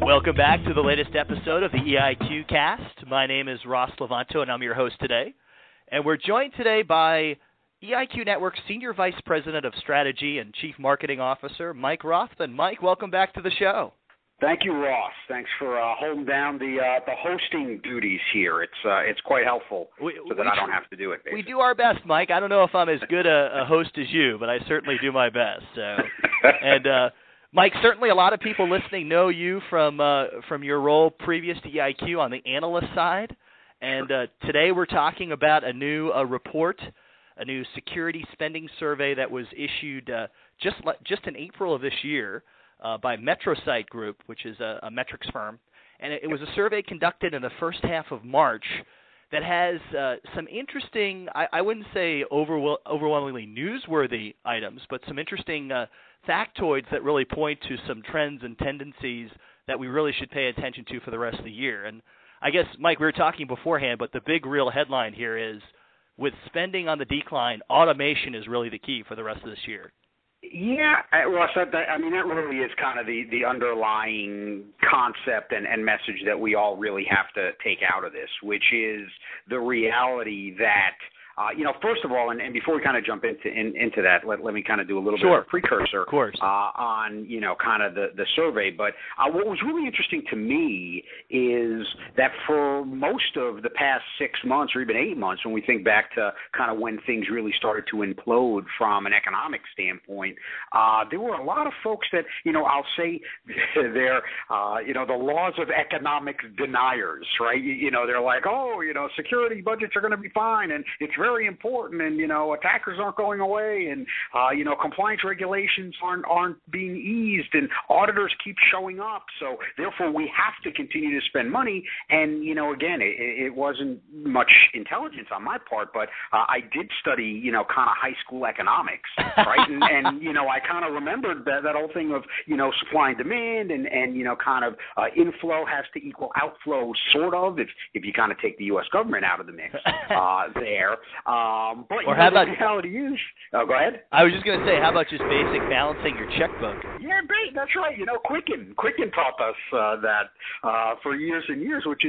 Welcome back to the latest episode of the EIQ Cast. My name is Ross Levanto, and I'm your host today. And we're joined today by EIQ Network's Senior Vice President of Strategy and Chief Marketing Officer, Mike Rothman. Mike, welcome back to the show. Thank you, Ross. Thanks for holding down the hosting duties here. It's quite helpful so that I don't have to do it. Basically. We do our best, Mike. I don't know if I'm as good a host as you, but I certainly do my best. So, and Mike, certainly a lot of people listening know you from your role previous to EIQ on the analyst side. And today we're talking about a new report, a new security spending survey that was issued just in April of this year by MetroSite Group, which is a metrics firm. And it was a survey conducted in the first half of March that has some interesting, I wouldn't say overwhelmingly newsworthy items, but some interesting factoids that really point to some trends and tendencies that we really should pay attention to for the rest of the year. And I guess, Mike, we were talking beforehand, but the big real headline here is, with spending on the decline, automation is really the key for the rest of this year. Yeah, Ross, that really is kind of the underlying concept and message that we all really have to take out of this, which is the reality that, first of all, and before we kind of jump into that, let me kind of do a little bit of a precursor on, kind of the survey. But what was really interesting to me is that for most of the past 6 months or even 8 months, when we think back to kind of when things really started to implode from an economic standpoint, there were a lot of folks that, I'll say they're, the laws of economic deniers, right? They're like, security budgets are going to be fine, and it's very important, and attackers aren't going away, and compliance regulations aren't being eased, and auditors keep showing up, so therefore we have to continue to spend money. And again, it wasn't much intelligence on my part, but I did study kind of high school economics, right? and I kind of remembered that whole thing of supply and demand, and kind of inflow has to equal outflow, sort of, if you kind of take the U.S. government out of the mix there. But or how about, the reality is, go ahead. I was just going to say, how about just basic balancing your checkbook? Yeah, that's right. Quicken taught us that for years and years, which is,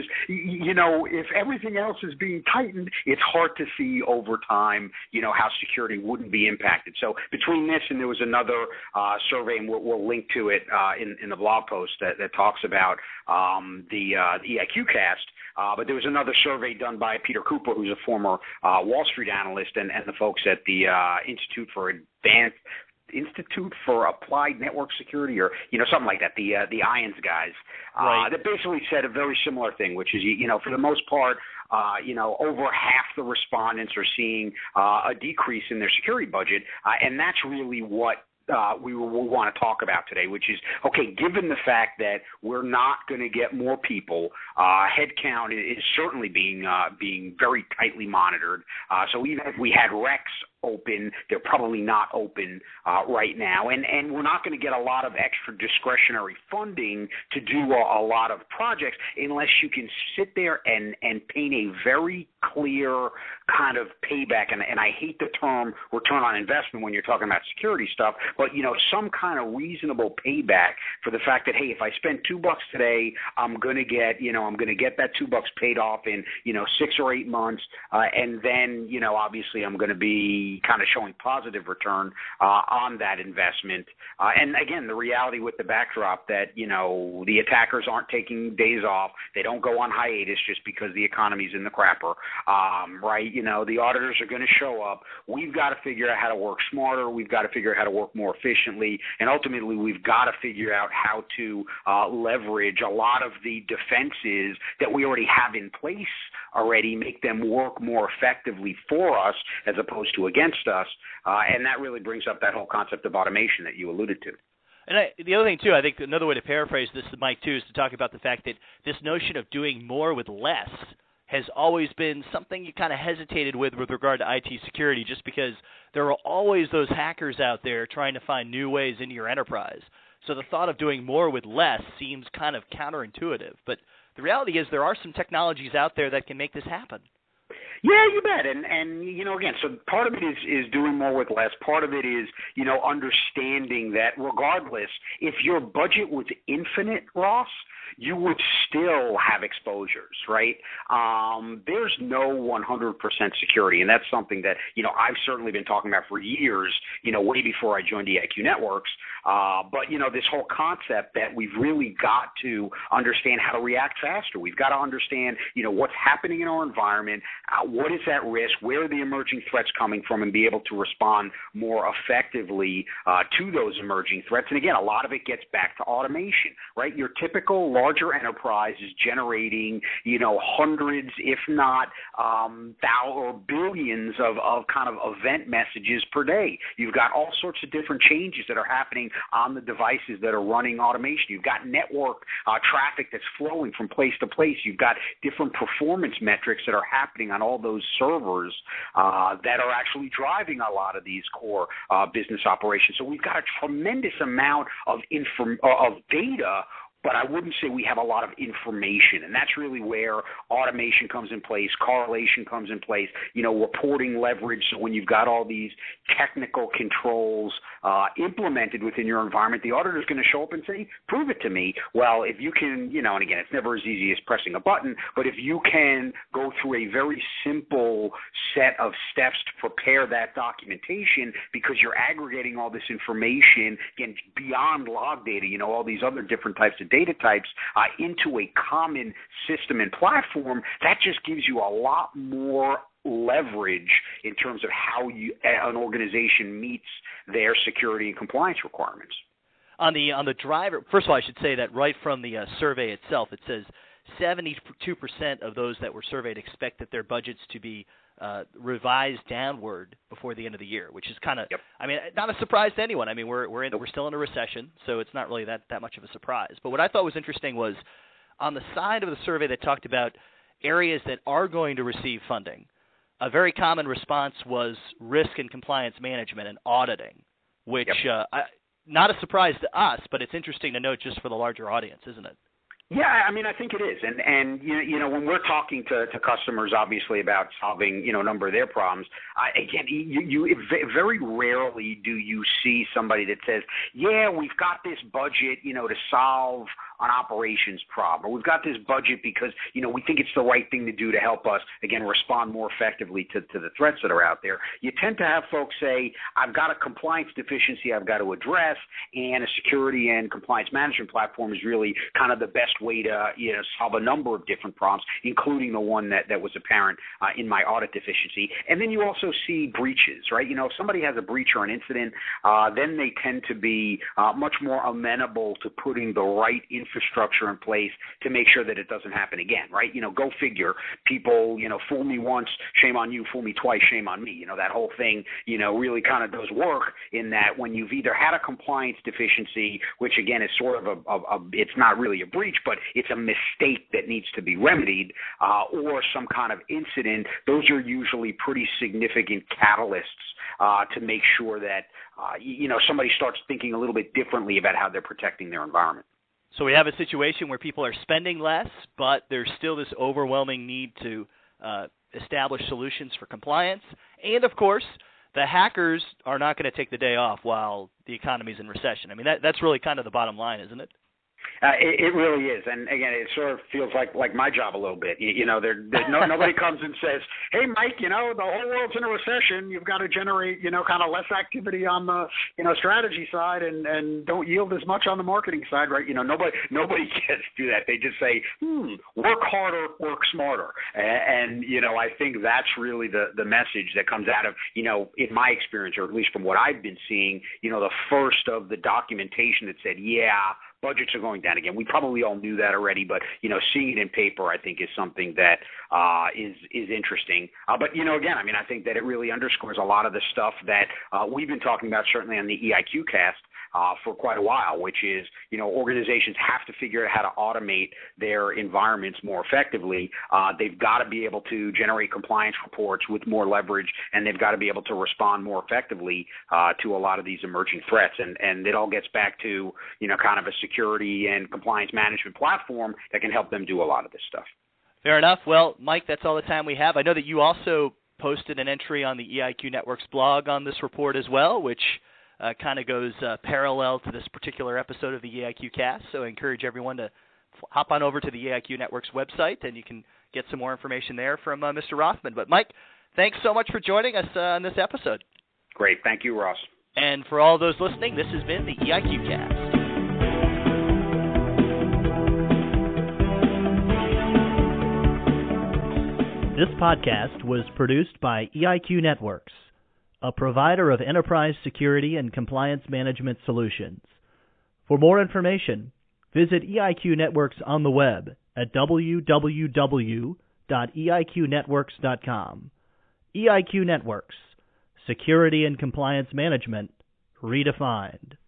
if everything else is being tightened, it's hard to see over time, how security wouldn't be impacted. So between this and there was another survey, and we'll link to it in the blog post that talks about the EIQ cast. But there was another survey done by Peter Cooper, who's a former Wall Street analyst, and the folks at the Institute for Applied Network Security, or something like that, the IANS guys, right. That basically said a very similar thing, which is for the most part, over half the respondents are seeing a decrease in their security budget, and that's really what we want to talk about today, which is, okay, given the fact that we're not going to get more people, headcount is certainly being very tightly monitored. So even if we had recs open, they're probably not open right now, and we're not going to get a lot of extra discretionary funding to do a lot of projects unless you can sit there and paint a very clear kind of payback, and I hate the term return on investment when you're talking about security stuff, but some kind of reasonable payback for the fact that, hey, if I spend $2 today, I'm going to get that $2 paid off in 6 or 8 months, and then obviously I'm going to be kind of showing positive return on that investment. And again, the reality with the backdrop that the attackers aren't taking days off, they don't go on hiatus just because the economy's in the crapper, right? The auditors are going to show up. We've got to figure out how to work smarter. We've got to figure out how to work more efficiently, and ultimately we've got to figure out how to leverage a lot of the defenses that we already have in place already, make them work more effectively for us as opposed to against us, and that really brings up that whole concept of automation that you alluded to. And the other thing, too, I think another way to paraphrase this, Mike, too, is to talk about the fact that this notion of doing more with less has always been something you kind of hesitated with regard to IT security, just because there are always those hackers out there trying to find new ways into your enterprise. So the thought of doing more with less seems kind of counterintuitive. But the reality is there are some technologies out there that can make this happen. Yeah, you bet. And again, so part of it is doing more with less. Part of it is, understanding that regardless, if your budget was infinite, Ross, you would still have exposures, right? There's no 100% security, and that's something that, I've certainly been talking about for years, way before I joined EIQ Networks. But, this whole concept that we've really got to understand how to react faster. We've got to understand, what's happening in our environment, what is at risk, where are the emerging threats coming from, and be able to respond more effectively to those emerging threats. And again, a lot of it gets back to automation, right? Your typical larger enterprise is generating, hundreds, if not or billions of kind of event messages per day. You've got all sorts of different changes that are happening on the devices that are running automation. You've got network traffic that's flowing from place to place. You've got different performance metrics that are happening on all those servers that are actually driving a lot of these core business operations. So we've got a tremendous amount of data, but I wouldn't say we have a lot of information, and that's really where automation comes in place, correlation comes in place, reporting leverage. So when you've got all these technical controls implemented within your environment, the auditor's going to show up and say, prove it to me. Well, if you can, and again, it's never as easy as pressing a button, but if you can go through a very simple set of steps to prepare that documentation because you're aggregating all this information, again, beyond log data, all these other different types of data types into a common system and platform, that just gives you a lot more leverage in terms of how an organization meets their security and compliance requirements. On the driver, first of all, I should say that right from the survey itself, it says 72% of those that were surveyed expect that their budgets to be revised downward before the end of the year, which is kind of, yep. I mean, not a surprise to anyone. I mean, we're still in a recession, so it's not really that much of a surprise. But what I thought was interesting was on the side of the survey that talked about areas that are going to receive funding, a very common response was risk and compliance management and auditing, which yep. Not a surprise to us, but it's interesting to note just for the larger audience, isn't it? Yeah, I mean, I think it is, and when we're talking to customers, obviously about solving a number of their problems, again, you very rarely do you see somebody that says, yeah, we've got this budget, to solve an operations problem, or we've got this budget because we think it's the right thing to do to help us again respond more effectively to the threats that are out there. You tend to have folks say, I've got a compliance deficiency I've got to address, and a security and compliance management platform is really kind of the best way to solve a number of different problems, including the one that was apparent in my audit deficiency. And then you also see breaches, right? If somebody has a breach or an incident, then they tend to be much more amenable to putting the right infrastructure in place to make sure that it doesn't happen again, right? Go figure. People, fool me once, shame on you. Fool me twice, shame on me. That whole thing, really kind of does work in that when you've either had a compliance deficiency, which again is sort of it's not really a breach, but it's a mistake that needs to be remedied, or some kind of incident, those are usually pretty significant catalysts to make sure that, somebody starts thinking a little bit differently about how they're protecting their environment. So we have a situation where people are spending less, but there's still this overwhelming need to establish solutions for compliance. And, of course, the hackers are not going to take the day off while the economy's in recession. I mean, that's really kind of the bottom line, isn't it? It really is, and again, it sort of feels like my job a little bit. Nobody comes and says, "Hey, Mike, the whole world's in a recession. You've got to generate, kind of less activity on the, strategy side, and don't yield as much on the marketing side, right?" Nobody gets to do that. They just say, "Work harder, work smarter," and I think that's really the message that comes out of, in my experience, or at least from what I've been seeing, the first of the documentation that said, "Yeah, budgets are going down again." We probably all knew that already, but seeing it in paper, I think, is something that is interesting. But again, I mean, I think that it really underscores a lot of the stuff that we've been talking about, certainly on the EIQ cast, for quite a while, which is, organizations have to figure out how to automate their environments more effectively. They've got to be able to generate compliance reports with more leverage, and they've got to be able to respond more effectively to a lot of these emerging threats. And it all gets back to, kind of a security and compliance management platform that can help them do a lot of this stuff. Fair enough. Well, Mike, that's all the time we have. I know that you also posted an entry on the EIQ Network's blog on this report as well, which kind of goes parallel to this particular episode of the EIQ Cast. So I encourage everyone to hop on over to the EIQ Network's website, and you can get some more information there from Mr. Rothman. But, Mike, thanks so much for joining us on this episode. Great. Thank you, Ross. And for all those listening, this has been the EIQ Cast. This podcast was produced by EIQ Networks, a provider of enterprise security and compliance management solutions. For more information, visit EIQ Networks on the web at www.eiqnetworks.com. EIQ Networks, security and compliance management redefined.